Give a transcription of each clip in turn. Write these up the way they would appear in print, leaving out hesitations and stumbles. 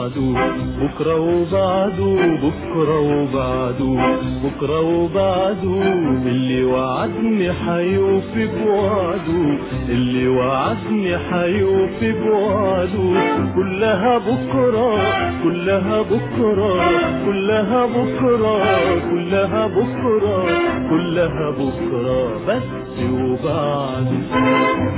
وبعده، بكرة وبعده، بكرة وبعده، بكرة وبعده، اللي وعدني حيوفي بوعده، اللي وعدني حيوفي بوعده، كلها بكرة، كلها بكرة، كلها بكرة، كلها بكرة، كلها بكرة بس وبعده.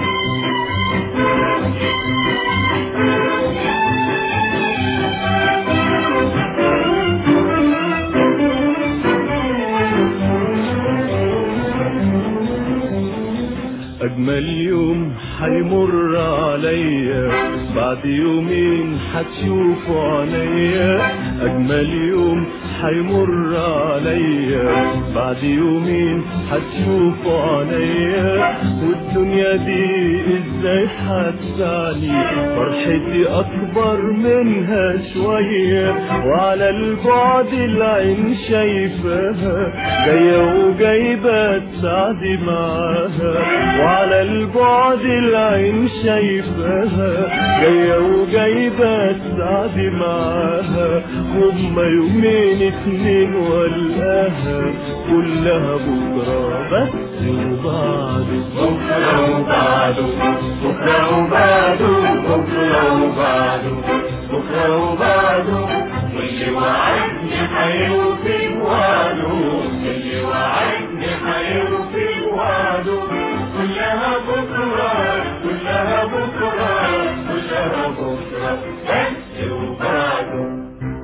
أجمل يوم حيمر عليا، بعد يومين حتشوفوا عينيا، أجمل يوم حيمر عليا، بعد يومين حتشوفوا عينيا، والدنيا دي ازاي حتزعلي، فرحتي أكبر منها شوية، وعلى البعد العين شايفاها جاية وجايبة تساعدي معاها، وعلى البعد العين شايفاها جاية وجايبة تساعدي معاها، هما يومين اتنين والقاها، كلها بكرة بس وبعده، بكرة وبعده، بكرة وبعده، بكرة وبعده، بكرة وبعده، واللي وعدني حيوفي بوعده، اللي وعدني حيوفي بوعده، كلها بكرة، كلها بكرة، كلها بكرة بس وبعده.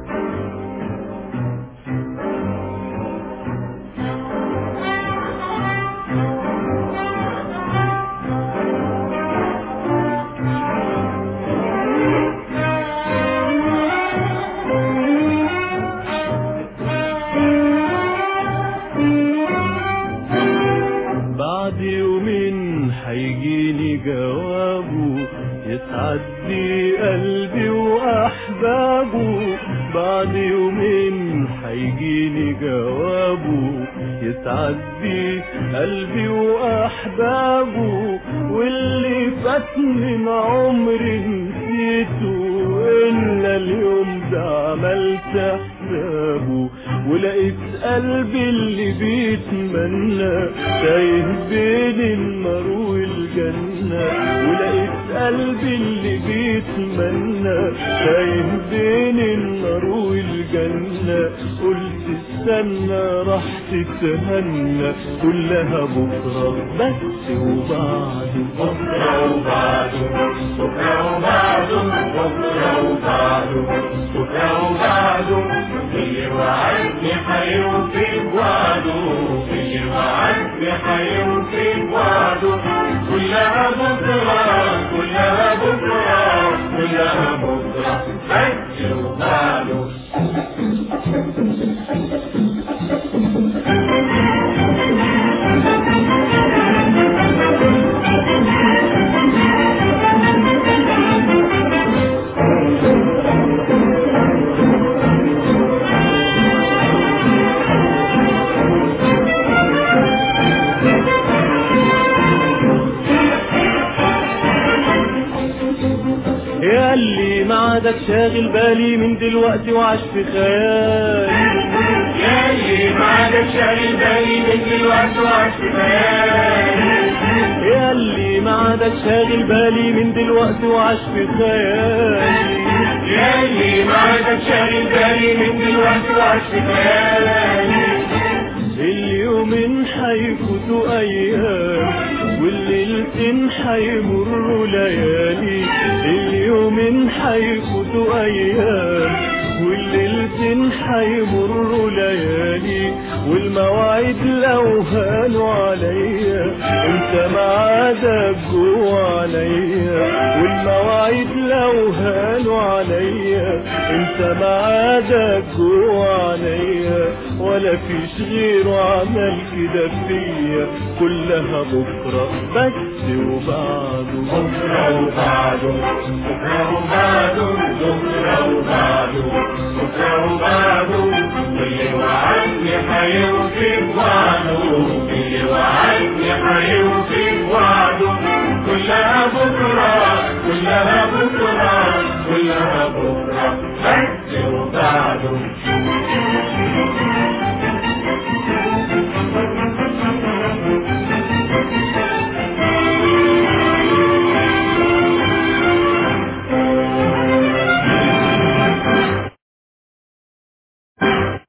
بعد يومين حيجيني جوابه، يسعد بي قلبي وأحبابه، بعد يومين حيجيني جوابه، يسعد بي قلبي وأحبابه، واللي فات من عمري نسيته، إلا اليوم ده عملت حسابه، ولقيت قلبي اللي بيتمنى تايه بين النار والجنة، ولقيت قلبي اللي بيتمنى تايه بين النار والجنة، قلت استنى راح تتهنى، كلها بكرة بس وبعده، بكرة وبعده، بكرة وبعده، بكرة وبعده، بكرة وبعده، اللي وعدني حيوفي بوعده، اللي وعدني حيوفي بوعده، كلها بكرة، كلها بكرة، كلها بكرة بس وبعده. ياللي معادك شاغل بالي من دلوقتي وعاش في خيالي، ياللي معادك شاغل بالي من دلوقتي وعاش في خيالي، ياللي معادك شاغل بالي من دلوقتي وعاش في خيالي، ياللي معادك شاغل بالي من دلوقتي وعاش في خيالي، اليومين حيفوتوا ايام، والليلتين حيمروا ليالي، اليومين حيفوتوا ايام، والليلتين حيمروا ليالي، والمواعيد لو هانوا عليا انت معادك جوا عليا، والمواعيد لو هانوا عليا انت معادك جوا عليا، ولا فيش غيره عمل كده فيا، كلها بكرة بس وبعده، بكرة وبعده، بكرة وبعده، بكرة وبعده، بكرة وبعده، واللي وعدني حيوفي بوعده، اللي وعدني حيوفي